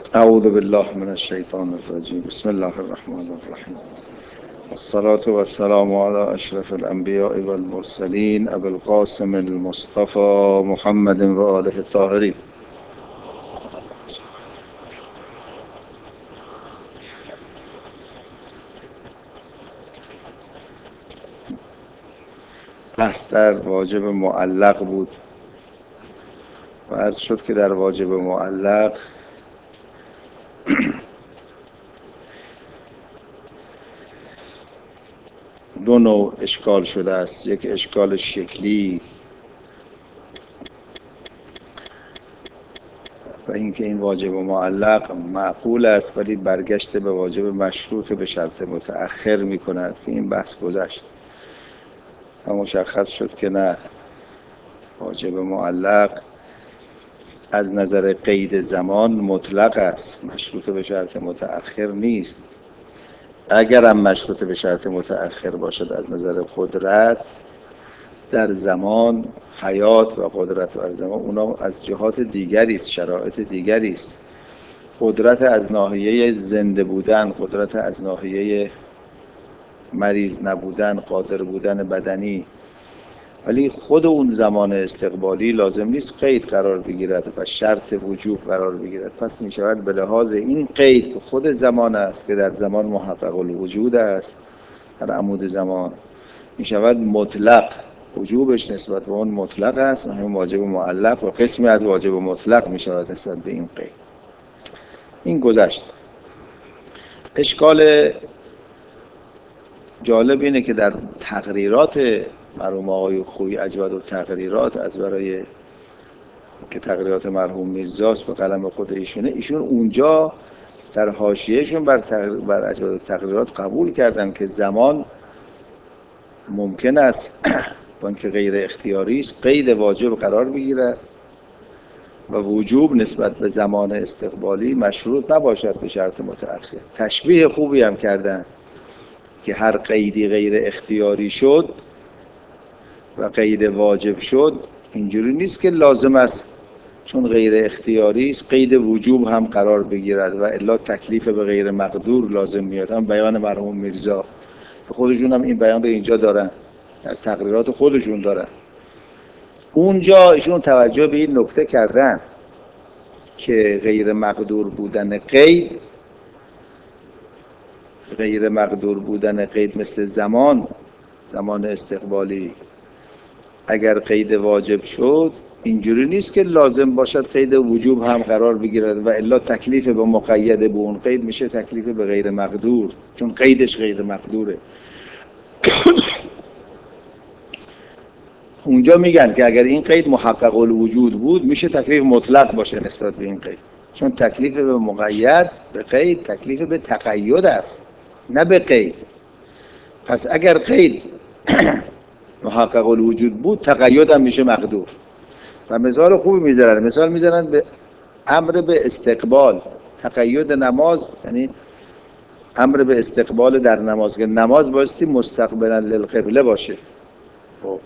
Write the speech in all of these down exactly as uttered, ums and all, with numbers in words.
اعوذ بالله من الشیطان الرجیم. بسم الله الرحمن الرحیم. الصلاة والسلام على اشرف الانبیاء والمرسلین ابی القاسم المصطفى محمد و آله الطاهرین. بحث در واجب معلق بود و عرض شد که در واجب معلق دو نوع اشکال شده است. یک اشکال شکلی و اینکه این واجب معلق معقول است ولی برگشت به واجب مشروط به شرط متأخر می کند که این بحث گذشت و مشخص شد که نه، واجب معلق از نظر قید زمان مطلق است، مشروط به شرط متأخر نیست. اگرم مشروط به شرط متأخر باشد از نظر قدرت در زمان، حیات و قدرت بر زمان، اونا از جهات دیگری است، شرایط دیگری است. قدرت از ناحیه زنده بودن، قدرت از ناحیه مریض نبودن، قادر بودن بدنی، ولی خود اون زمان استقبالی لازم نیست قید قرار بگیرد و شرط وجوب قرار بگیرد. پس می شود به لحاظ این قید که خود زمان است که در زمان محقق الوجود است، در عمود زمان می شود مطلق، وجوبش نسبت به اون مطلق است و همین واجب معلق و قسمی از واجب مطلق می شود نسبت به این قید. این گذشت. اشکال جالب اینه که در تقریرات مرحوم آقای خویی اجود و تقریرات از برای که تقریرات مرحوم میرزاست به قلم خود ایشونه، ایشون اونجا در حاشیهشون بر تقریر بر اجود و تقریرات قبول کردن که زمان ممکن است با اینکه غیر اختیاری است قید واجب قرار بگیرد و وجوب نسبت به زمان استقبالی مشروط نباشد به شرط متأخر. تشبیه خوبی هم کردن که هر قیدی غیر اختیاری شد و قید واجب شد، اینجوری نیست که لازم است چون غیر اختیاری است قید وجوب هم قرار بگیرد و الا تکلیف به غیر مقدور لازم میاد. هم بیان مرحوم میرزا خودشون هم این بیان رو اینجا دارن، در تقریرات خودشون دارن. اونجا ایشون توجه به این نکته کردن که غیر مقدور بودن قید غیر مقدور بودن قید مثل زمان زمان استقبالی اگر قید واجب شد اینجوری نیست که لازم باشد قید وجوب هم قرار بگیرد و الا تکلیف به مقید به اون قید میشه تکلیف به غیر مقدور، چون قیدش غیر مقدوره. اونجا میگن که اگر این قید محقق الوجود بود میشه تکلیف مطلق باشه نسبت به این قید، چون تکلیف به مقید به قید تکلیف به تقید است نه به قید. پس اگر قید محقق الوجود بود تقید هم میشه مقدور. و مثال خوبی میذارن، مثال میذارن به امر به استقبال. تقید نماز یعنی امر به استقبال در نماز که نماز بایستی مستقبلا للقبله باشه. خب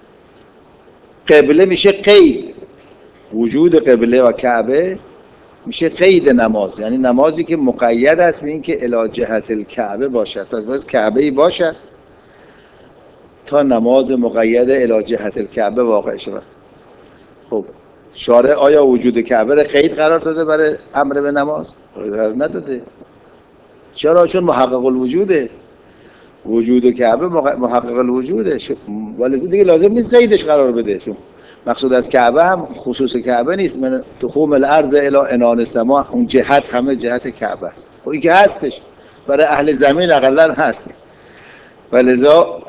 قبله میشه قید، وجود قبله و کعبه میشه قید نماز، یعنی نمازی که مقید است به این که الی جهت الکعبه باشد. پس باید کعبه ای باشد تا نماز مقید الی جهت الکعبه واقع شود. خب شارع آیا وجود کعبه را قید قرار داده برای امر به نماز؟ قرار نداده. چرا؟ چون محقق الوجوده، وجود کعبه محقق الوجوده، ولی دیگه لازم نیست قیدش قرار بده، چون مقصود از کعبه هم خصوص کعبه نیست، من تخوم الارض الی عنان السما، اون جهت همه جهت کعبه است. خب این که هستش برای اهل زمین اقلا هست، ولذا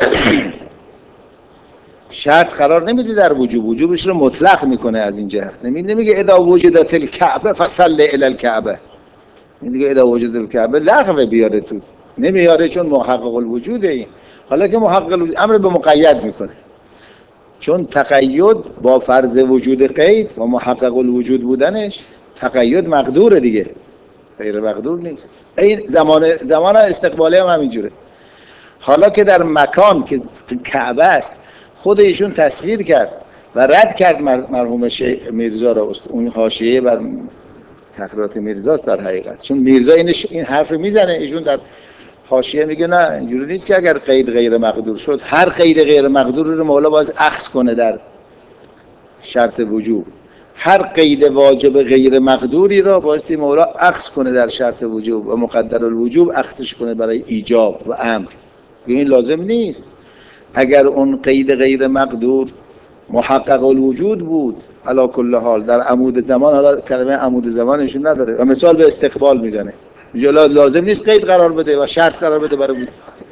شرط قرار نمیده در وجوب، وجوبش رو مطلق میکنه. از این جهت نمیگه اذا وجدت الکعبه فصل الی الکعبه، میگه اذا وجدت الکعبه لغو بیاره تو، نمیاره چون محقق الوجوده. این حالا که محقق الوجود امر به مقید میکنه، چون تقید با فرض وجود قید و محقق الوجود بودنش تقید مقدوره دیگه، غیر مقدور نیست. این زمان زمان استقبالی هم همینجوره. حالا که در مکان که کعبه است خود ایشون تصویر کرد و رد کرد مرحوم شیخ میرزا را، اون حاشیه بر تقریرات میرزاست در حقیقت، چون میرزا اینش این حرف میزنه، ایشون در حاشیه میگه نه اینجوری نیست که اگر قید غیر مقدور شد هر قید غیر مقدور رو مولا باز اخذ کنه در شرط وجوب، هر قید واجب غیر مقدوری را بایستی مولا اخذ کنه در شرط وجوب و مقدر الوجوب اخذش کنه برای ایجاب و امر. این لازم نیست اگر اون قید غیر مقدور محقق الوجود بود علی کل حال در عمود زمان، حالا کلمه عمود زمانشون نداره و مثال به استقبال میزنه، میگه لازم نیست قید قرار بده و شرط قرار بده برای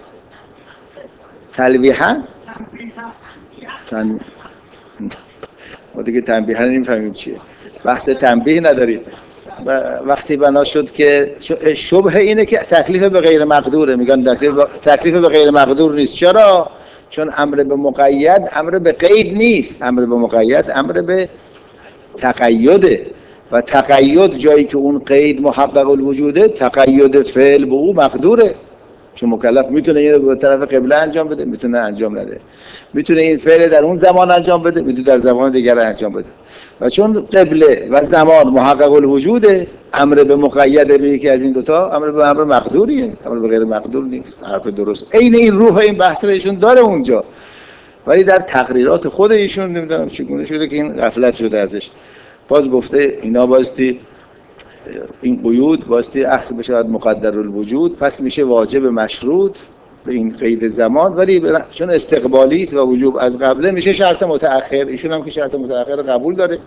تلویحا. تن... ما دیگه تنبیحا نمیفهمیم چیه، بحث تنبیه نداریم. وقتی بنا شد که شبه اینه که تکلیف به غیر مقدوره، میگن تکلیف به غیر مقدور نیست. چرا؟ چون امر به مقید امر به قید نیست، امر به مقید امر به تقیده و تقید جایی که اون قید محقق الوجوده تقید فعل به او مقدوره، چون مکلف میتونه اینو به طرف قبله انجام بده، میتونه انجام نده، میتونه این فعل در اون زمان انجام بده، میتونه در زمان دیگر انجام بده. و چون قبله و زمان محقق الوجوده، امر به مقید به یکی از این دوتا امر به امر مقدوریه، امر به غیر مقدور نیست. حرف درست عین این روح این بحث رو ایشون داره اونجا، ولی در تقریرات خود ایشون نمیدونم چگونه شده که این غفلت شده ازش. باز گفته اینا بایستی این قیود بایستی اخذ بشه مقدر الوجود، پس میشه واجب مشروط به این قید زمان، ولی چون استقبالی است و وجوب از قبله میشه شرط متأخر. ایشون هم که شرط متأخر قبول داره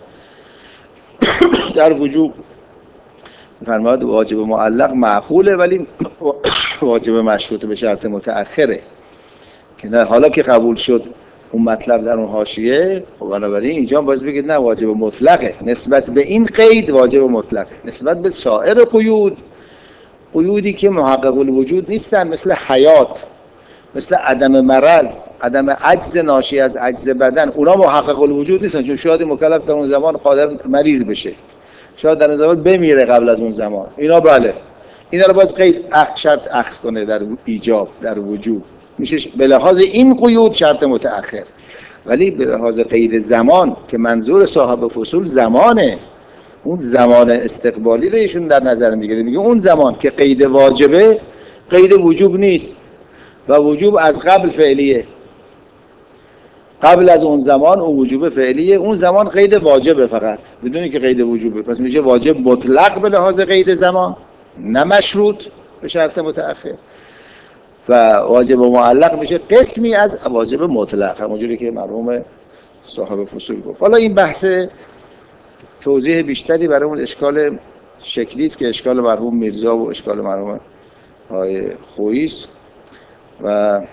در وجوب، فرماد واجب معلق معقوله ولی واجب مشروط به شرط متأخره که نه. حالا که قبول شد اون مطلب در اون حاشیه، خب بنابراین اینجا باز بگید نه واجب مطلقه نسبت به این قید، واجب مطلقه نسبت به سایر قیود، قیودی که محقق الوجود نیستن مثل حیات، مثل عدم مرض، عدم عجز ناشی از عجز بدن، اونا محقق الوجود نیستن، چون شاید مکلف در اون زمان قادر مریض بشه، شاید در اون زمان بمیره قبل از اون زمان، اینا بله اینا رو باز قید اخ شرط اخذ کنه در ایجاب در وجوب، میشه به لحاظ این قیود شرط متأخر. ولی به لحاظ قید زمان که منظور صاحب فصول زمانه، اون زمان استقبالی رو ایشون در نظر میگیره، میگه اون زمان که قید واجبه قید وجوب نیست و وجوب از قبل فعلیه، قبل از اون زمان اون وجوب فعلیه، اون زمان قید واجبه فقط بدون که قید وجوبه، پس میشه واجب مطلق به لحاظ قید زمان نه مشروط به شرط متأخر، و واجب معلق میشه قسمی از واجب مطلق، همونجوری که مرحوم صاحب فصول گفت. حالا این بحث توضیح بیشتری برای اون اشکال شکلی است که اشکال مرحوم میرزا و اشکال مرحوم آقای خویی است. و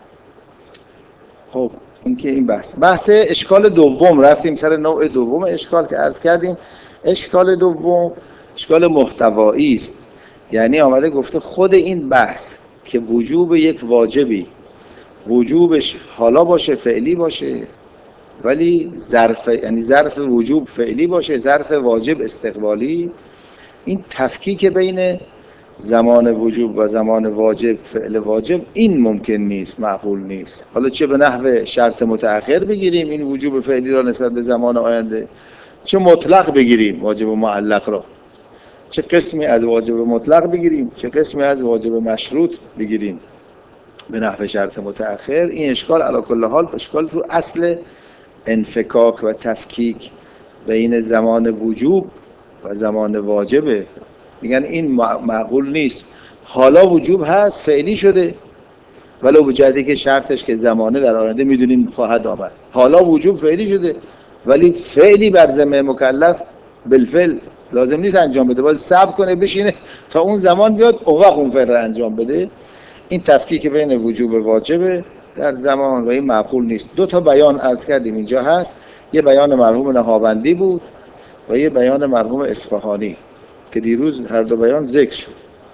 خب این که این بحث بحث اشکال دوم، رفتیم سر نوع دوم اشکال که عرض کردیم. اشکال دوم اشکال محتوایی است، یعنی آمده گفته خود این بحث که وجوب یک واجبی وجوبش حالا باشه فعلی باشه، ولی ظرف یعنی ظرف وجوب فعلی باشه، ظرف واجب استقبالی، این تفکیک بین زمان وجوب و زمان واجب فعل واجب این ممکن نیست، معقول نیست. حالا چه به نحو شرط متأخر بگیریم این وجوب فعلی را نسبت به زمان آینده، چه مطلق بگیریم واجب معلق را، چه قسمی از واجب مطلق بگیریم چه قسمی از واجب مشروط بگیریم به نحو شرط متأخر، این اشکال علی کل حال اشکال رو اصل انفکاک و تفکیک بین زمان وجوب و زمان واجبه. میگن این معقول نیست، حالا وجوب هست فعلی شده ولو به جهتی که شرطش که زمانه در آینده میدونیم خواهد آمد، حالا وجوب فعلی شده ولی فعلی بر ذمه مکلف بالفعل لازم نیست انجام بده، باید صبر کنه بشینه تا اون زمان بیاد اون وقت اون فعل انجام بده. این تفکیک بین وجوب و واجب در زمان و این معقول نیست. دو تا بیان عرض کردیم اینجا هست، یه بیان مرحوم نهاوندی بود و یه بیان مرحوم اصفهانی که دیروز هر دو بیان ذکر شد.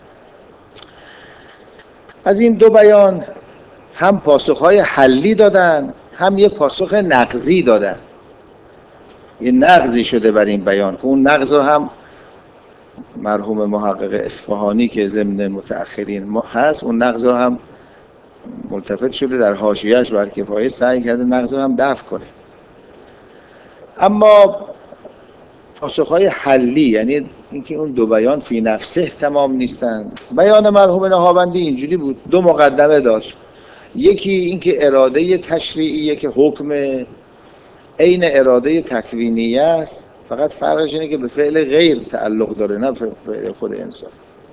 از این دو بیان هم پاسخهای حلی دادن هم یه پاسخ نقضی دادن، یه نقضی شده بر این بیان که اون نقض رو هم مرحوم محقق اصفهانی که ضمن متأخرین هست اون نقض رو هم ملتفت شده در حاشیه‌اش بر کفایه سعی کرده نقض رو هم دفع کنه. اما پاسخهای حلی، یعنی اینکه اون دو بیان فی نفسه تمام نیستند. بیان مرحوم نهاوندی اینجوری بود، دو مقدمه داشت. یکی اینکه اراده تشریعیه که حکم عین اراده تکوینیه است، فقط فرقش اینه که به فعل غیر تعلق داره نه فعل خود انسان.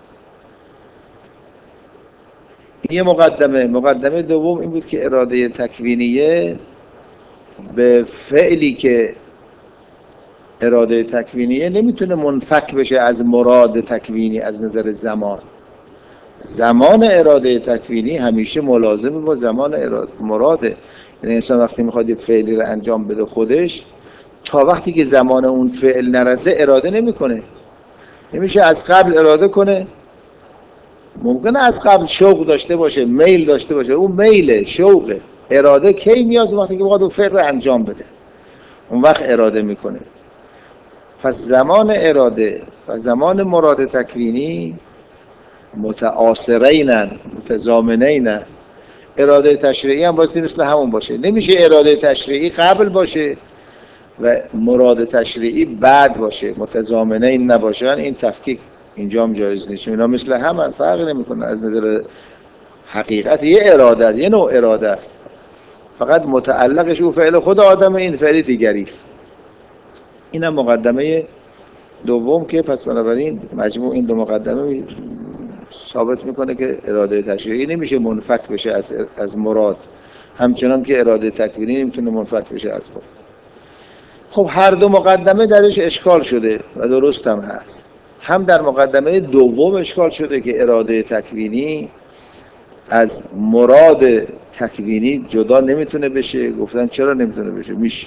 یه مقدمه. مقدمه دوم این بود که اراده تکوینیه به فعلی که اراده تکوینیه نمیتونه منفک بشه از مراد تکوینی از نظر زمان. زمان اراده تکوینی همیشه ملازم با زمان اراده مراده. یعنی انسان وقتی میخواد یه فعلی رو انجام بده خودش، تا وقتی که زمان اون فعل نرسه اراده نمیکنه. نمیشه از قبل اراده کنه. ممکنه از قبل شوق داشته باشه، میل داشته باشه، اون میل شوقه. اراده کی میاد؟ وقتی که میخواد اون فعل رو انجام بده، اون وقت اراده میکنه. پس زمان اراده و زمان مراد تکوینی متعاصرینن، متضامنینن. اراده تشریعی هم باید مثل همون باشه. نمیشه اراده تشریعی قبل باشه و مراد تشریعی بعد باشه، متضامنین نباشن. این تفکیک اینجا هم جایز نیست. اینا مثل هم فرق نمیکنه از نظر حقیقت. یه اراده است، یه نوع اراده است، فقط متعلقش او فعل خود آدم، این فعل دیگری است. اینم مقدمه دوم که پس بنابراین مجموع این دو مقدمه ثابت میکنه که اراده تشریعی نمیشه منفک بشه از از مراد، همچنان که اراده تکوینی نمیتونه منفک بشه از خود. خب هر دو مقدمه درش اشکال شده و درست هم هست. هم در مقدمه دوم اشکال شده که اراده تکوینی از مراد تکوینی جدا نمیتونه بشه. گفتن چرا نمیتونه بشه؟ میشه.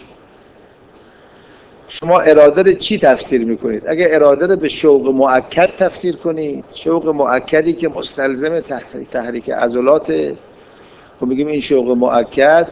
شما اراده رو چی تفسیر میکنید؟ اگه اراده رو به شوق مؤکد تفسیر کنید، شوق مؤکدی که مستلزم تحریک, تحریک عضلات، خب میگیم این شوق مؤکد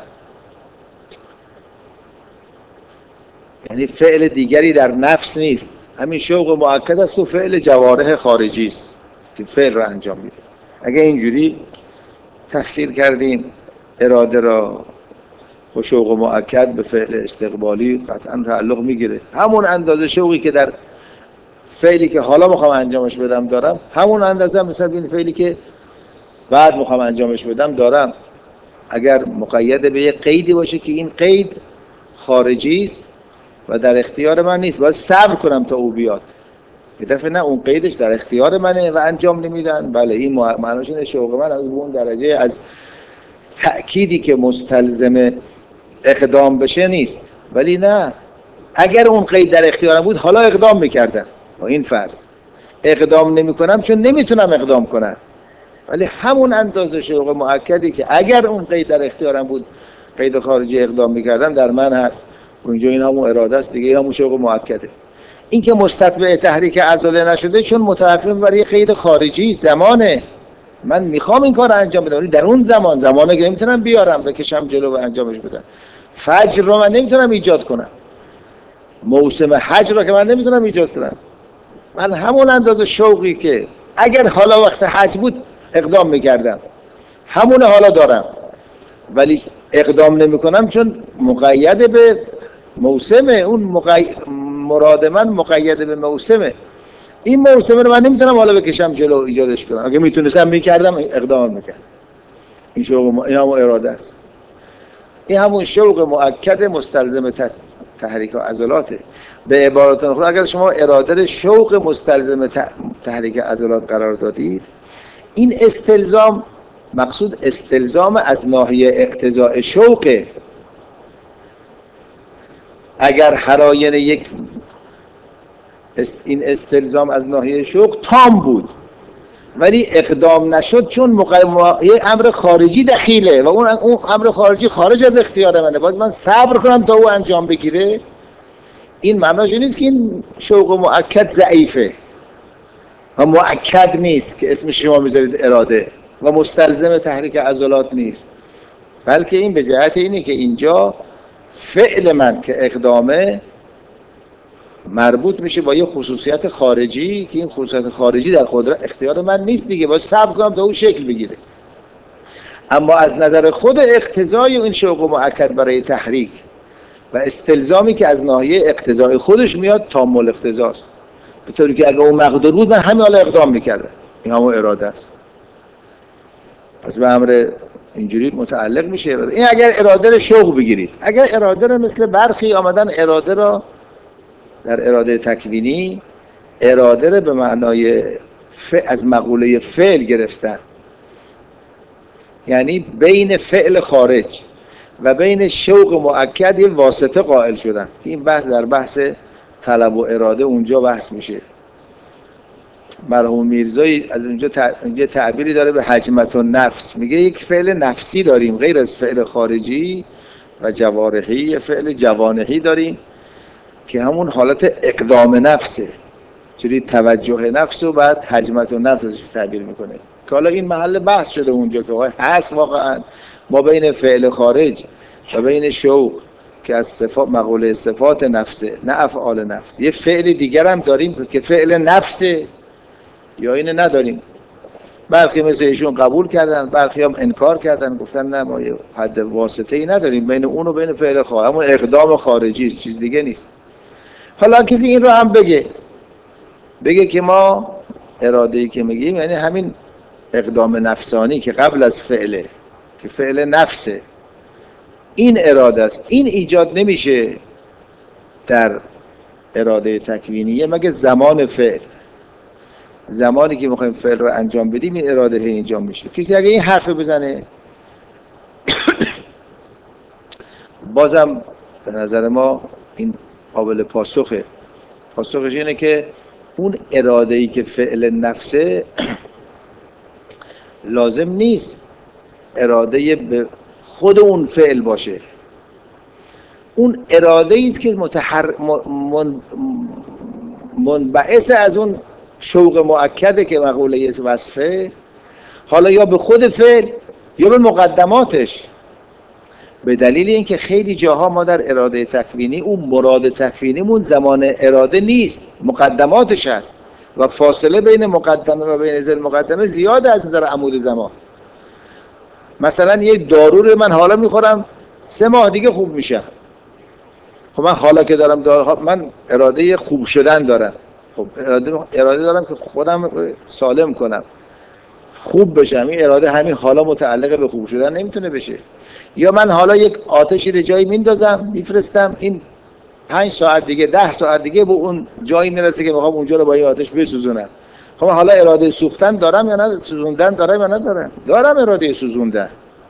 یعنی فعل دیگری در نفس نیست، همین شوق مؤکد است و فعل جوارح خارجی است که فعل رو انجام میده. اگه اینجوری تفسیر کردیم اراده را و شوق مؤکد به فعل استقبالی قطعا تعلق میگیره. همون اندازه شوقی که در فعلی که حالا میخوام انجامش بدم دارم، همون اندازه مثلا این فعلی که بعد میخوام انجامش بدم دارم. اگر مقید به یه قیدی باشه که این قید خارجی است و در اختیار من نیست، باید صبر کنم تا او بیاد. یه دفعه نه، اون قیدش در اختیار منه و انجام نمیدن، بله این معناش اینه شوق من از اون درجه از تأکیدی که مستلزم اقدام بشه نیست. ولی نه، اگر اون قید در اختیارم بود حالا اقدام میکردم با این فرض. اقدام نمی کنم چون نمیتونم اقدام کنم، ولی همون اندازه شوق مؤکدی که اگر اون قید در اختیارم بود، قید خارجی اقدام میکردم، در من هست. اونجا این همون اراده است دیگه، همون شوق مؤکده. این که مستتبع تحریک عضله نشده چون متوقف بر یه قید خارجی زمانه. من میخوام این کار انجام بدم، ولی در اون زمان زمانه که نمیتونم بیارم بکشم جلو و انجامش بدم. فجر رو من نمیتونم ایجاد کنم، موسم حج رو که من نمیتونم ایجاد کنم. من همون اندازه شوقی که اگر حالا وقت حج بود اقدام میکردم، همون حالا دارم، ولی اقدام نمیکنم چون مقید به موسمه. اون مقی... مراد من مقید به موسمه. این موسمه رو من نمیتونم حالا بکشم جلو ایجادش کنم. اگه میتونستم میکردم اقدام میکردم. این شوق م... این همون اراده است. این همون شوق مؤکد مستلزم تحریک عضلاته. به عبارت اخرى اگر شما اراده رو شوق مستلزم تحریک عضلات قرار دادید، این استلزام، مقصود استلزام از ناحیه اقتضاء شوقه. اگر حراین یک است این استلزام از ناحیه شوق تام بود ولی اقدام نشد چون مقام... یه امر خارجی دخیله و اون اون امر خارجی خارج از اختیار منه، باز من صبر کنم تا او انجام بگیره. این معناش نیست که این شوق مؤکد ضعیفه و مؤکد نیست که اسمش شما میذارید اراده و مستلزم تحریک عضلات نیست، بلکه این به جهت اینه که اینجا فعل من که اقدامه مربوط میشه با یه خصوصیت خارجی که این خصوصیت خارجی در قدرت اختیار من نیست دیگه، باید صبر کنم تا اون شکل بگیره. اما از نظر خود اقتضای این شوق مؤکد برای تحریک و استلزامی که از ناحیه اقتضای خودش میاد تام الاقتضاست، به طوری که اگه اون مقدور بود من همین حالا اقدام میکردم. این همون اراده است. پس به امر اینجوری متعلق میشه اراده. این اگر اراده رو شوق بگیرید، اگر اراده رو مثل برخی آمدن اراده را در اراده تکوینی اراده رو به معنای ف... از مقوله فعل گرفتن، یعنی بین فعل خارج و بین شوق مؤکد یه واسطه قائل شدن. این بحث در بحث طلب و اراده اونجا بحث میشه. مرحوم میرزایی از اونجا یه تعبیری داره به حجمت النفس، میگه یک فعل نفسی داریم غیر از فعل خارجی و جوارحی، یه فعل جوانحی داریم که همون حالت اقدام نفسه، چوری توجه نفس و بعد حجمت النفس رو تعبیر میکنه که حالا این محل بحث شده اونجا که هست واقعا ما بین فعل خارج و بین شوق که از صفات مقوله صفات نفسه نه افعال نفس، یه فعل دیگر هم داریم که فعل نفسه یا اینه نداریم. برخی مثل ایشون قبول کردن، برخی هم انکار کردن، گفتن نه ما یه حد واسطه ای نداریم بین اون و بین فعل خارج، همون اقدام خارجی است، چیز دیگه نیست. حالا کسی این رو هم بگه بگه که ما اراده‌ای که میگیم یعنی همین اقدام نفسانی که قبل از فعله که فعل نفسه، این اراده است. این ایجاد نمیشه در اراده تکوینیه مگه زمان فعل، زمانی که میخوایم فعل رو انجام بدیم این اراده هی انجام میشه. کسی اگه این حرف بزنه بازم به نظر ما این قابل پاسخه. پاسخش اینه که اون اراده‌ای که فعل نفسه لازم نیست اراده به خود اون فعل باشه، اون اراده‌ای است که متحر من... منبعث از اون شوق مؤکده که مقوله وصفه، حالا یا به خود فعل یا به مقدماتش. به دلیل اینکه خیلی جاها ما در اراده تکوینی اون مراد تکوینیمون زمان اراده نیست، مقدماتش هست و فاصله بین مقدمه و بین ذیل مقدمه زیاده از نظر عمود زمان. مثلا یک دارو رو من حالا میخورم سه ماه دیگه خوب میشم. خب من حالا که دارم دارو من اراده خوب شدن دارم، خب اراده اراده دارم که خودم سالم کنم خوب بشم. این اراده همین حالا متعلق به خوب شدن نمیتونه بشه. یا من حالا یک آتشی رو جایی میندازم میفرستم، این پنج ساعت دیگه ده ساعت دیگه به اون جایی میرسه که میخوام اونجا رو با این آتش بسوزونم. خب حالا اراده سوختن دارم یا نه، سوزوندن دارم یا ندارم؟ دارم اراده سوزوندن،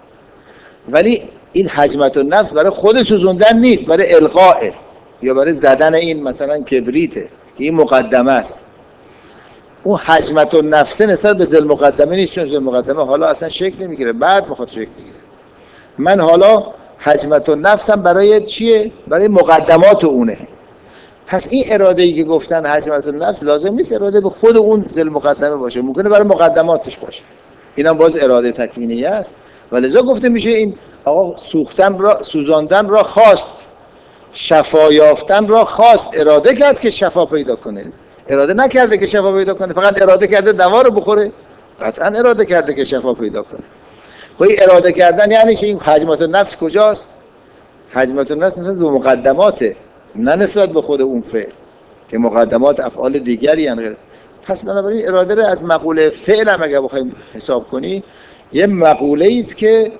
ولی این حجمت النفس برای خود سوزوندن نیست، برای القائه یا برای زدن این مثلا کبریته که این مقدمه است. اون حجمت النفس نسبت به ذل مقدمه نیست، چون ذل مقدمه حالا اصلا شکل نمیگیره، بعد میخواد شکل بگیره. من حالا حجمت النفسم برای چیه؟ برای مقدمات اونه. پس این اراده‌ای که گفتن حجمت النفس لازم نیست اراده به خود اون ذل مقدمه باشه، ممکنه برای مقدماتش باشه. اینم باز اراده تکوینیه است. ولذا گفته میشه این آقا سوختن را سوزاندن را خواست، شفا یافتن را خواست، اراده کرد که شفا پیدا کنه، اراده نکرده که شفا پیدا کنه، فقط اراده کرده دوا رو بخوره. قطعا اراده کرده که شفا پیدا کنه. خب این اراده کردن یعنی چه؟ این حجمت النفس کجاست؟ حجمت النفس نسبت به مقدماته، نه نسبت به خود اون فعل که مقدمات افعال دیگری هستند. پس بنابراین اراده رو از مقوله فعل هم اگه بخوایم حساب کنی یه مقوله است که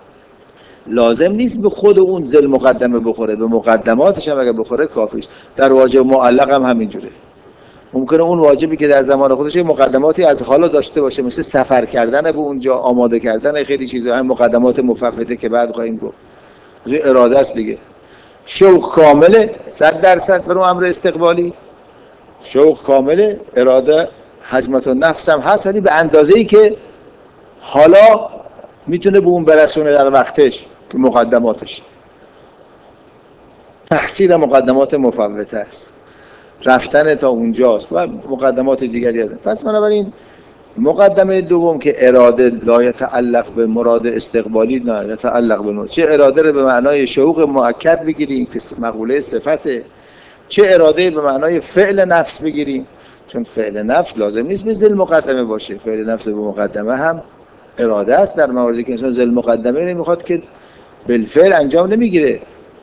لازم نیست به خود اون ذل مقدمه بخوره، به مقدماتش هم اگه بخوره کافی است. در واجب معلق هم همینجوره. ممکنه اون واجبی که در زمان خودش مقدماتی از حالا داشته باشه، مثل سفر کردن به اونجا، آماده کردن خیلی چیزا، هم مقدمات مفوته که بعد خواهیم گفت. اراده است دیگه. شوق کامله صد درصد برای امر استقبالی، شوق کامله، اراده حجمت النفس هم هست، ولی به اندازه‌ای که حالا میتونه به اون برسونه در وقتش که مقدماتش تحصیل مقدمات مفوته است، رفتن تا اونجاست و مقدمات دیگری هست. پس بنابراین مقدمه دوم که اراده لا یتعلق به مراد استقبالی، نه یتعلق به مراد، چه اراده رو به معنای شوق مؤکد بگیریم که مقوله صفته، چه اراده به معنای فعل نفس بگیریم، چون فعل نفس لازم نیست به ذل مقدمه باشه. فعل نفس به مقدمه هم اراده است در مواردی که انسان ذل مقدمه نمیخواد که بالفعل انجام نمیگیره.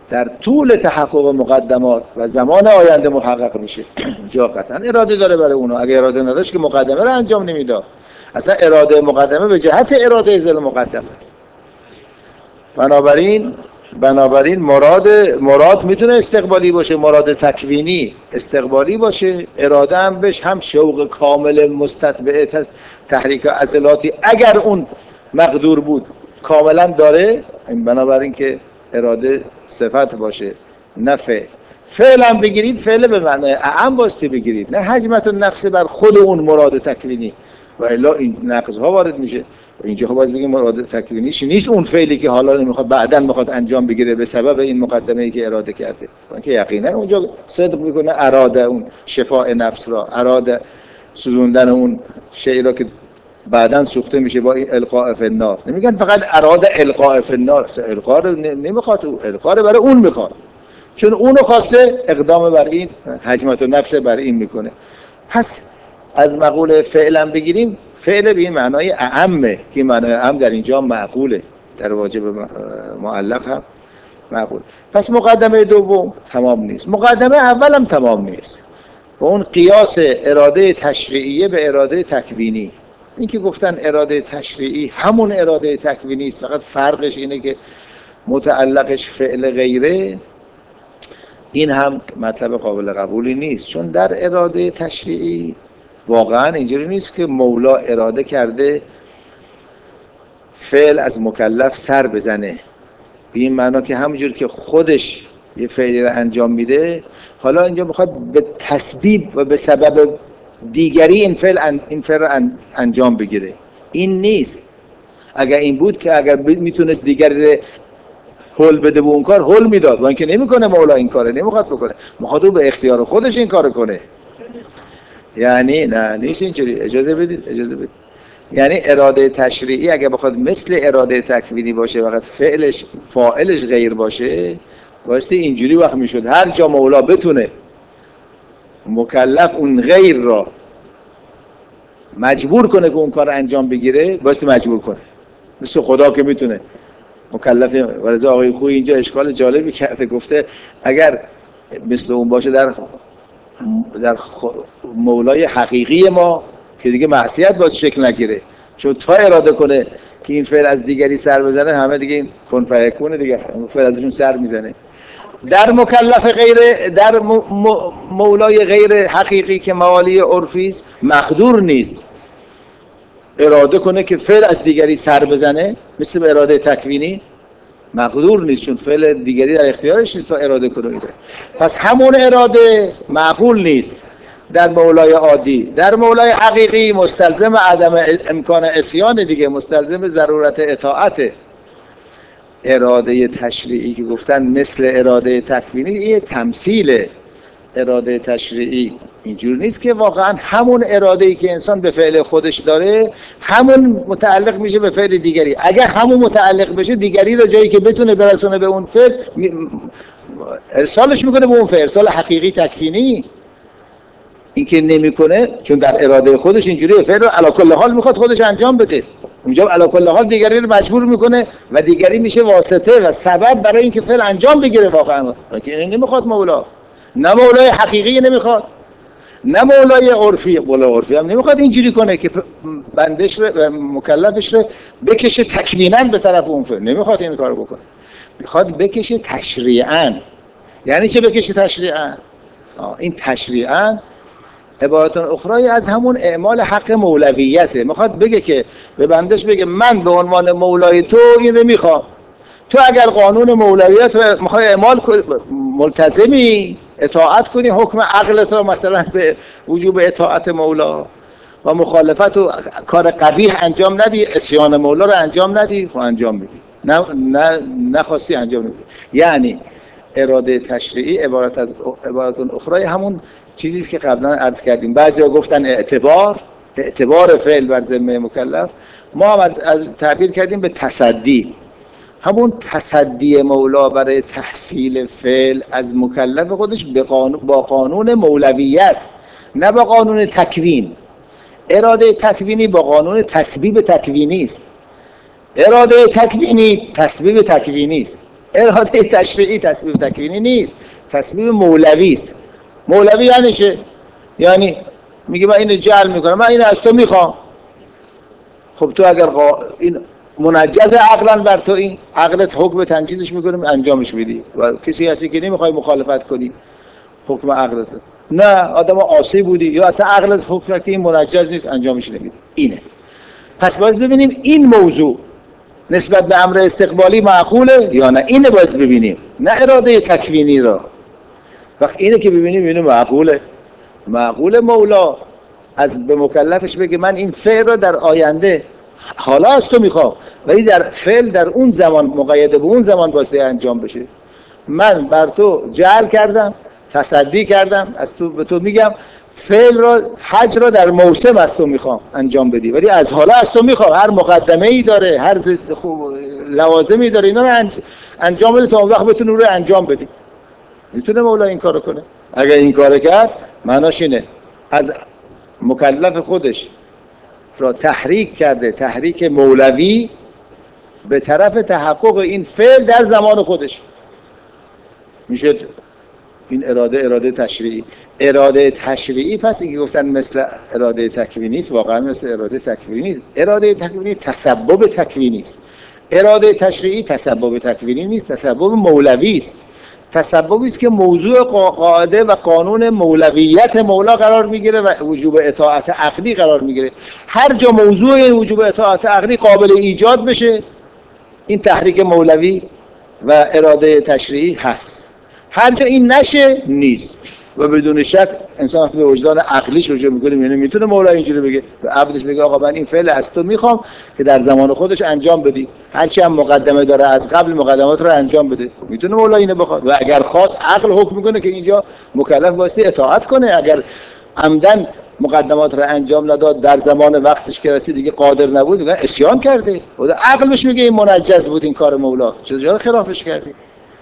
در طول تحقق مقدمات و زمان آینده محقق میشه. جا قطعا اراده داره برای اونا، اگه اراده نداشت که مقدمه رو انجام نمیداد. اصلا اراده مقدمه به جهت اراده ذل مقدمه است. بنابراین بنابراین مراد مراد میتونه استقبالی باشه، مراد تکوینی استقبالی باشه، اراده هم بهش هم شوق کامل مستتبع تحریک عضلاتی اگر اون مقدور بود کاملا داره. بنابراین که اراده صفت باشه نه فعل. فعل هم بگیرید، فعل به معنای اعم باستی بگیرید، نه حجمت النفس بر خود اون مراد تکوینی، و الا این نقض‌ها وارد میشه. اینجا باز بگیم مراد تکوینیش نیست اون فعلی که حالا نمیخواد بعداً میخواد انجام بگیره به سبب این مقدمه‌ای که اراده کرده، و که یقینا اونجا صدق میکنه اراده اون شفاء نفس را، اراده سوزوندن اون شیء را که بعداً سوخته میشه با القاء فی النار. نمیگن فقط اراده القاء فی النار، القاء رو نمیخواد، القاء رو برای اون میخواد، چون اونو خواسته اقدام بر این حجمت النفس بر این میکنه. پس از مقوله فعلا بگیریم، فعل به این معنای اعمه که معنای اعم در اینجا معقوله، در واجب معلق هم معقول. پس مقدمه دوم تمام نیست، مقدمه اول هم تمام نیست. و اون قیاس اراده تشریعیه به اراده تکوینی، این که گفتن اراده تشریعی همون اراده تکوینی است، فقط فرقش اینه که متعلقش فعل غیره، این هم مطلب قابل قبولی نیست. چون در اراده تشریعی واقعا اینجوری نیست که مولا اراده کرده فعل از مکلف سر بزنه، به این معنا که همونجور که خودش یه فعلی رو انجام میده، حالا اینجا میخواد به تسبیب و به سبب دیگری این فعل این فعل رو انجام بگیره. این نیست. اگر این بود که اگر میتونست دیگری هول بده به اون کار هول میداد، و اینکه نمیکنه مولا این کاره، نمیخواد بکنه، میخواد او به اختیار خودش این کارو کنه. یعنی نه نیست اینجوری، اجازه بدید اجازه بدید یعنی اراده تشریعی اگه بخواد مثل اراده تکوینی باشه فقط فعلش فاعلش غیر باشه، واسه اینجوری وقت میشد هر جا مولا بتونه مکلف اون غیر را مجبور کنه که اون کار انجام بگیره، واسه مجبور کنه، مثل خدا که میتونه مکلف. ورزا آقای خوی اینجا اشکال جالبی کرده، گفته اگر مثل اون باشه در در مولای حقیقی ما که دیگه معصیت باز شکل نگیره، چون تا اراده کنه که این فعل از دیگری سر بزنه همه دیگه این کن فیکونه دیگه فعل ازشون سر میزنه. در مکلف غیر در مولای غیر حقیقی که موالی عرفی است مقدور نیست اراده کنه که فعل از دیگری سر بزنه، مثل به اراده تکوینی مقدور نیست، چون فعل دیگری در اختیارش نیست تا اراده کنه. پس همون اراده معقول نیست در مولای عادی. در مولای حقیقی مستلزم عدم امکان عصیان دیگه، مستلزم ضرورت اطاعت. اراده تشریعی که گفتن مثل اراده تکوینی، این تمثیله. اراده تشریعی اینجور نیست که واقعا همون اراده‌ای که انسان به فعل خودش داره همون متعلق میشه به فعل دیگری. اگر همون متعلق بشه دیگری رو جایی که بتونه برسونه به اون فعل ارسالش میکنه به اون فعل، ارسال حقیقی تکوینی. این که نمیکنه چون در اراده خودش اینجوریه، فعل رو علی کل حال میخواد خودش انجام بده، اونجا علی کل حال دیگری رو مجبور میکنه و دیگری میشه واسطه و سبب برای اینکه فعل انجام بگیره. واقعا که نمیخواد مولا، نه مولای حقیقی نمیخواد، نه مولای عرفی. مولا عرفی هم نمیخواد اینجوری کنه که بندش رو مکلفش رو بکشه تکویناً به طرف اون فعل، نمیخواد این کارو بکنه، میخواد بکشه تشریعاً. یعنی چه بکشه تشریعاً؟ این تشریعاً عبارت اخرى از همون اعمال حق مولویته. میخواد بگه که به بندش بگه من به عنوان مولای تو این رو میخوام، تو اگر قانون مولویت رو میخوای اعمال کنی ملتزمی اطاعت کنی، حکم عقلت رو مثلا به وجوب اطاعت مولا و مخالفت و کار قبیح انجام ندی، عصیان مولا رو انجام ندی، خب انجام میدی، نه نه نخواستی انجام ندی. یعنی اراده تشریعی عبارت از عبارت اخرى همون چیزی است که قبلا عرض کردیم. بعضیا گفتن اعتبار اعتبار فعل بر ذمه مکلف، ما هم از تعبیر کردیم به تصدی، همون تصدی مولا برای تحصیل فعل از مکلف خودش به قانون، با قانون مولویت، نه با قانون تکوین. اراده تکوینی با قانون تسبیب تکوینی است، اراده تکوینی تسبیب تکوینی است. اراده تشریعی تصویب تکوینی نیست، تصویب مولوی است. مولوی یعنی چه؟ یعنی میگه من اینو جعل میکنم، من اینو از تو میخوام. خب تو اگر قا... این منجز عقلا بر تو، این عقلت حکم تنجیزش میکنه انجامش میدی و کسی هستی که نمیخوای مخالفت کنی حکم عقلت. نه آدم عاصی بودی یا اصلا عقلت حکم کرد این منجز نیست انجامش نمیدی. اینه. پس باید ببینیم این موضوع نسبت به امر استقبالی معقوله یا نه. اینه باید ببینیم، نه اراده تکوینی را. وقت اینه که ببینیم اینو معقوله. معقول مولا از به مکلفش بگه من این فعل را در آینده حالا از تو میخوام، ولی در فعل در اون زمان مقید به اون زمان باسته انجام بشه. من بر تو جعل کردم، تصدی کردم، از تو به تو میگم فعل را حج را در موسم از تو میخوام انجام بدی، ولی از حالا از تو میخوام. هر مقدمه ای داره، هر لوازمی داره، اینا رو انجام بده تا اون وقت بتونی رو انجام بدی. میتونه مولا این کارو کنه؟ اگر این کارو کرد معناش اینه از مکلف خودش را تحریک کرده، تحریک مولوی به طرف تحقق این فعل در زمان خودش. میشه این اراده اراده تشریعی. اراده تشریعی پس اینکه گفتن مثل اراده تکوینی است، واقعا مثل اراده تکوینی است. اراده تکوینی تسبب تکوینی است. اراده تشریعی تسبب تکوینی نیست، تسبب مولوی است. تسببی است که موضوع قاعده و قانون مولویت مولا قرار میگیره و وجوب اطاعت عقدی قرار میگیره. هر جا موضوع این وجوب اطاعت عقدی قابل ایجاد بشه، این تحریک مولوی و اراده تشریعی هست. هر جا این نشه نیست. و بدون شک انسان وقتی به وجدان عقلیش رجوع میکنه یعنی میتونه مولا اینجوری بگه به عبدش بگه آقا من این فعل از تو میخوام که در زمان خودش انجام بدی، هرچی هم مقدمه داره از قبل مقدمات رو انجام بده. میتونه مولا اینو بخواد و اگر خواست عقل حکم میکنه که اینجا مکلف واسه اطاعت کنه. اگر عمدن مقدمات رو انجام نداد در زمان وقتش که رسید دیگه قادر نبود، میگه عصیان کرده. خود عقل بهش میگه این منجز بود این کار مولا، چرا خلافش کردی؟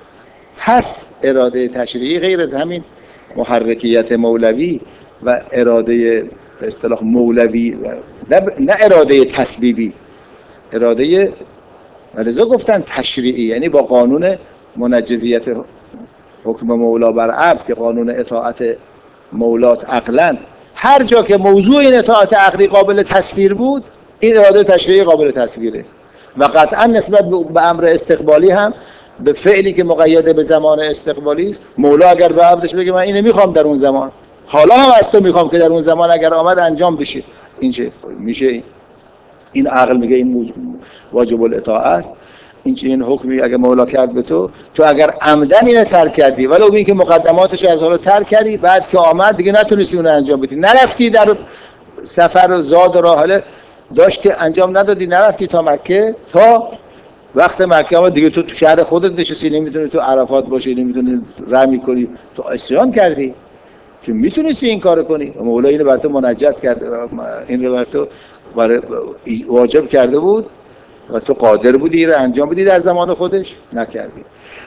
پس اراده تشریعی غیر از همین محرکیت مولوی و اراده به اصطلاح مولوی و نه اراده تسبیبی، اراده ولذا گفتن تشریعی، یعنی با قانون منجزیت حکم مولا بر عبد که قانون اطاعت مولاست عقلا. هر جا که موضوع این اطاعت عقلی قابل تصویر بود، این اراده تشریعی قابل تصویره. و قطعا نسبت به امر استقبالی هم به فعلی که مقید به زمان استقبالی است، مولا اگر به عبدش بگه من اینو میخوام در اون زمان، حالا هم از تو میخوام که در اون زمان اگر آمد انجام بشه، این چه میشه؟ این عقل میگه این واجب الاطاعه است. این چه این حکمی اگر مولا کرد به تو، تو اگر عمدن اینو ترک کردی ولو این که مقدماتش از حالا ترک کردی، بعد که آمد دیگه نتونستی اون انجام بدی، نرفتی در سفر زاد و راحله داشتی انجام ندادی، نرفتی تا مکه، تا وقت مکه آمد دیگه تو تو شهر خودت نشستی، نمیتونی تو عرفات باشی، نمیتونی رمی کنی، تو عصیان کردی. چون میتونستی این کارو کنی، مولا اینو بر تو منجز کرده، این رو بر تو واجب کرده بود و تو قادر بودی رو انجام بدی در زمان خودش، نکردی.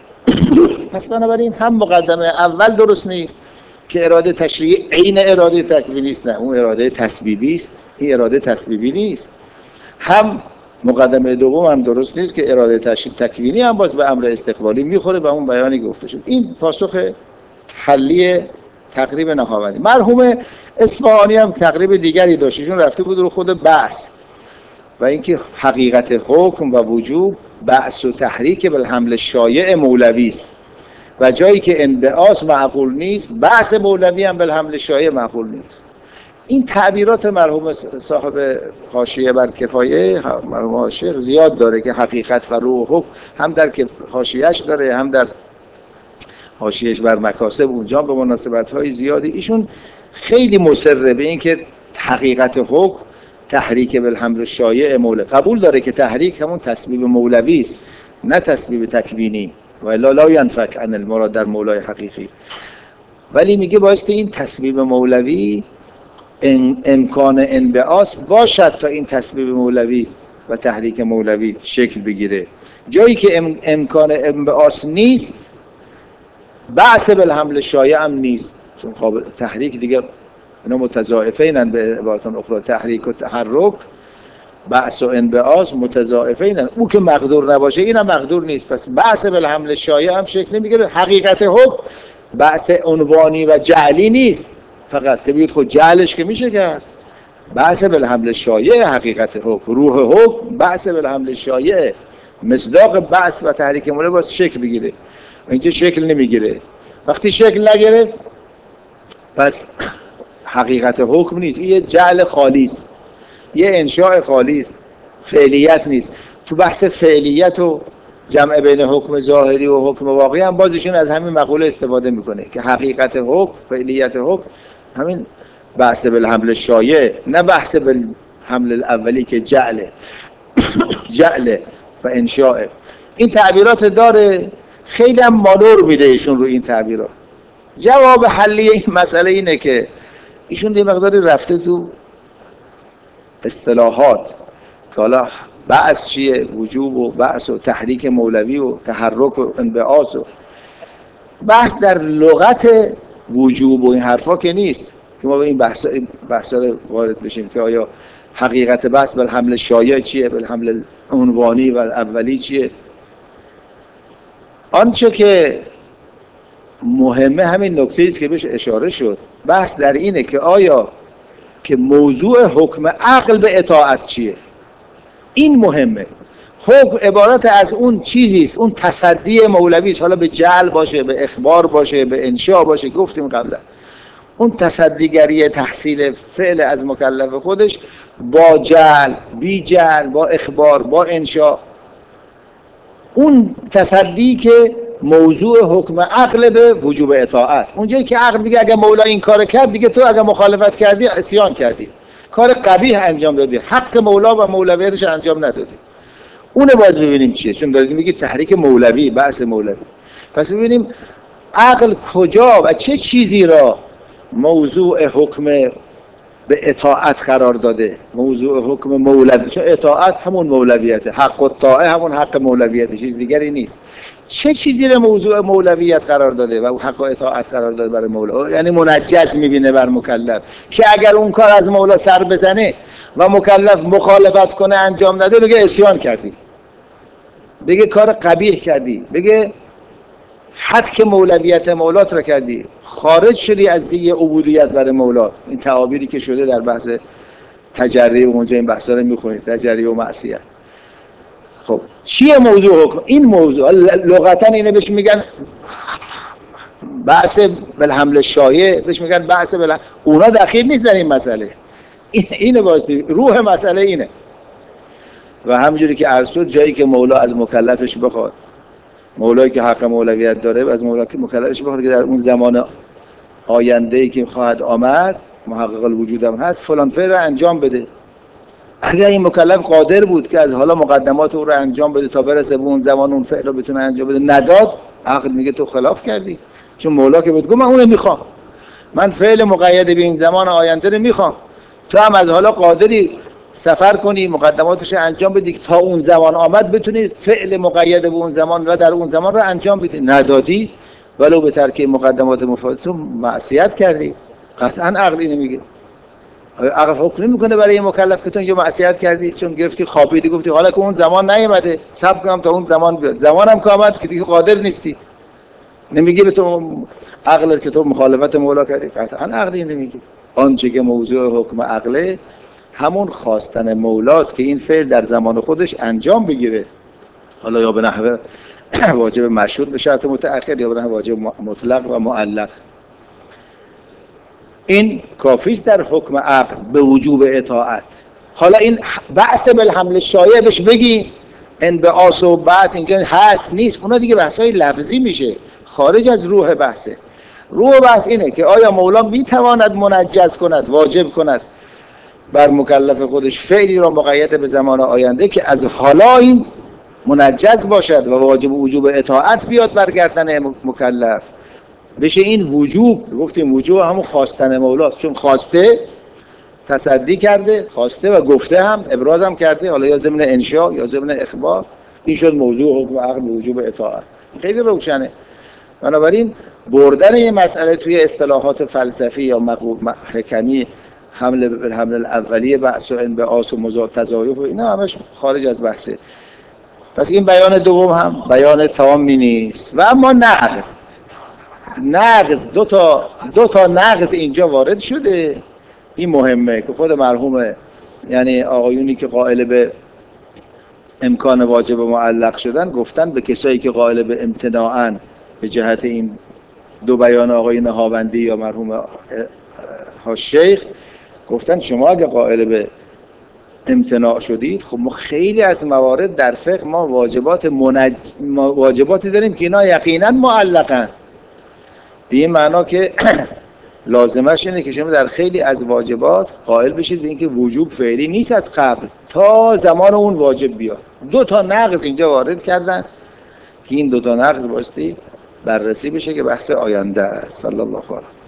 پس بنابراین هم مقدمه اول درست نیست که اراده تشریعی عین اراده تکوینی است، نه اون اراده تسبیبی است، این اراده تسبیبی نیست. هم مقدمه دوم هم درست نیست که اراده تشریع تکوینی هم باز به امر استقبالی میخوره و اون بیانی گفته شد. این پاسخ حلی تقریب نهاوندی. مرحوم اصفهانی هم تقریب دیگری داشت، ایشون رفته بود رو خود بحث و اینکه حقیقت حکم و وجوب بحث و تحریک بالحمل شایع مولوی است و جایی که انبعاث معقول نیست، بحث مولوی هم بالحمل شایع معقول نیست. این تعبیرات مرحوم صاحب حاشیه بر کفایه، مرحوم حاشیه زیاد داره که حقیقت و روح حکم هم در حاشیه‌اش داره، هم در حاشیه‌اش بر مکاسب اونجا به مناسبت‌های زیادی. ایشون خیلی مصر به این که حقیقت حکم تحریک بالحمل شایع مولا، قبول داره که تحریک همون تسبیب مولوی است نه تسبیب تکوینی و الا لا ينفك عن المراد در مولای حقیقی. ولی میگه باید که این تسبیب مولوی امکان انبعاث باشد تا این تسبیب مولوی و تحریک مولوی شکل بگیره. جایی که ام امکان انبعاث نیست، بحث بالحمل شایع هم نیست، چون قابل تحریک دیگه اینا متضاعفینن به عبارت اخرى، تحریک و تحرک بعث و انبعاث متضاعفه اینن. او که مقدور نباشه اینم مقدور نیست. پس بعث بالحمل شایع هم شکل نمیگیره. حقیقت حکم بعث عنوانی و جعلی نیست فقط که بگید خود جعلش که میشه کرد. بعث بالحمل شایع حقیقت حکم، روح حکم بعث بالحمل شایع، مصداق بعث و تحریک مولا باید شکل بگیره. اینجا شکل نمیگیره. وقتی شکل نگرفت پس حقیقت حکم نیست، این یه جعل خالی است، یه انشاء خالی است، فعلیت نیست. تو بحث فعلیت و جمع بین حکم ظاهری و حکم واقعی هم بازشون از همین مقوله استفاده میکنه که حقیقت حکم، فعلیت حکم همین بحث بالحمل شایع، نه بحث بالحمل الاولی که جعله جعل و انشاء. این تعبیرات داره، خیلی هم مانور میده ایشون رو این تعبیرات. جواب حلی این مسئله اینه که ایشون یه مقداری رفته تو اصطلاحات که حالا بعث چیه، وجوب و بعث و تحریک مولوی و تحرک و انبعاث و بحث در لغت وجوب و این حرفا که نیست که ما به این بحث بحثا رو وارد بشیم که آیا حقیقت بحث بالحمل شایع چیه، بالحمل عنوانی و اولی چیه. آنچه که مهمه همین نکته است که بهش اشاره شد. بحث در اینه که آیا که موضوع حکم عقل به اطاعت چیه. این مهمه. حکم عبارت از اون چیزی است، اون تصدی مولوی است، حالا به جعل باشه، به اخبار باشه، به انشاء باشه، گفتیم قبلا اون تصدیگری تحصیل فعل از مکلف خودش با جعل، بی جعل، با اخبار، با انشاء، اون تصدی که موضوع حکم عقل به وجوب اطاعت. اونجایی که عقل میگه اگه مولا این کار کرد دیگه تو اگه مخالفت کردی عصیان کردی، کار قبیح انجام دادی، حق مولا و مولویتش انجام ندادی. اونه باز ببینیم چیه، چون دارید میگید تحریک مولوی، بحث مولوی. پس ببینیم عقل کجا و چه چیزی را موضوع حکم به اطاعت قرار داده، موضوع حکم مولوی، چون اطاعت همون مولویته، حق الطاعه همون حق مولویته، چیز دیگری نیست. چه چیزی را موضوع مولویت قرار داده و حق اطاعت قرار داده برای مولا، یعنی منجز میبینه بر مکلف که اگر اون کار از مولا سر بزنه و مکلف مخالفت کنه انجام نده بگه عصیان کردی، بگه کار قبیح کردی، بگه حد که مولویت مولات را کردی، خارج شدی از زی عبودیت برای مولا. این تعابیری که شده در بحث تجری و اونجا این بحثا رو میخونید، تجری و معصیت. خب چیه موضوع حکم؟ این موضوع لغتا اینه بهش میگن بحث بالحمل شایع، بهش میگن بحث بل اونا دخیل نیست در این مسئله. این اینه واسطه روح مسئله اینه. و همونجوری که عرض شد جایی که مولا از مکلفش بخواد، مولایی که حق مولویت داره از مولا که مکلفش بخواد که در اون زمان آینده‌ای که خواهد آمد محقق الوجود هم هست فلان فعل رو انجام بده. اگر این مکلف قادر بود که از حالا مقدمات او رو انجام بده تا برسه به اون زمان اون فعل رو بتونه انجام بده، نداد، عقل میگه تو خلاف کردی. چون مولا که بگه من اون رو میخوام، من فعل مقید به این زمان آینده رو میخوام، تو هم از حالا قادری سفر کنی مقدماتش انجام بدی تا اون زمان آمد بتونی فعل مقید به اون زمان و در اون زمان رو انجام بدی. ندادی ولو به ترک مقدمات مفاوضه تو معصیت کردی. قطعا عقل اینو میگه. عقل حکم نمیکنه برای این مکلف که تو اینجا معصیت کردی چون گرفتی خوابیدی گفتی حالا که اون زمان نیامده صبر کنم تا اون زمان بیاد. زمانم که آمد که دیگه قادر نیستی. نمیگه به تو عقلت که تو مخالفت مولا کردی. قطعا عقل اینو میگه. آنچه که موضوع حکم عقله همون خواستن مولاست که این فعل در زمان خودش انجام بگیره، حالا یا به نحو واجب مشروط به شرط متأخر یا به نحو واجب مطلق و معلق. این کافیست در حکم عقل به وجوب اطاعت. حالا این بحث بالحمل شایع بهش بگی انبعاث و بحث اینجا هست نیست، اونا دیگه بحثای لفظی میشه، خارج از روح بحثه. روح بحث اینه که آیا مولا میتواند منجز کند، واجب کند بر مکلف خودش فعلی را مقید به زمان آینده که از حالا این منجز باشد و واجب وجوب اطاعت بیاد بر گردن مکلف بشه. این وجوب، گفتیم وجوب همون خواستن مولاست، چون خواسته تصدی کرده، خواسته و گفته هم ابراز هم کرده، حالا یا ضمن انشاء یا ضمن اخبار. این شد موضوع حکم عقل وجوب اطاعت. خیلی روشنه. بنابراین بردن این مسئله توی اصطلاحات فلسفی یا حکمی حمل حمل الاولیه بعث و انبعاث و مضاد تضایف و اینا همش خارج از بحثه. پس این بیان دوم هم بیان تامی نیست. و اما نقض نقض دو تا دو تا نقض اینجا وارد شده. این مهمه که خود مرحوم یعنی آقایونی که قائل به امکان واجب معلق شدن گفتن به کسایی که قائل به امتناعن به جهت این دو بیان آقای نهاوندی یا مرحوم ها شیخ، گفتن شما اگه قائل به امتناع شدید، خب ما خیلی از موارد در فقه ما واجبات منج... ما واجباتی داریم که اینا یقینا معلقن. به این معنا که لازمش اینه که شما در خیلی از واجبات قائل بشید به اینکه وجوب فعلی نیست از قبل تا زمان اون واجب بیاد. دو تا نقض اینجا وارد کردن که این دو تا نقض بایستی بررسی بشه که بحث آینده است. صلی الله علیه و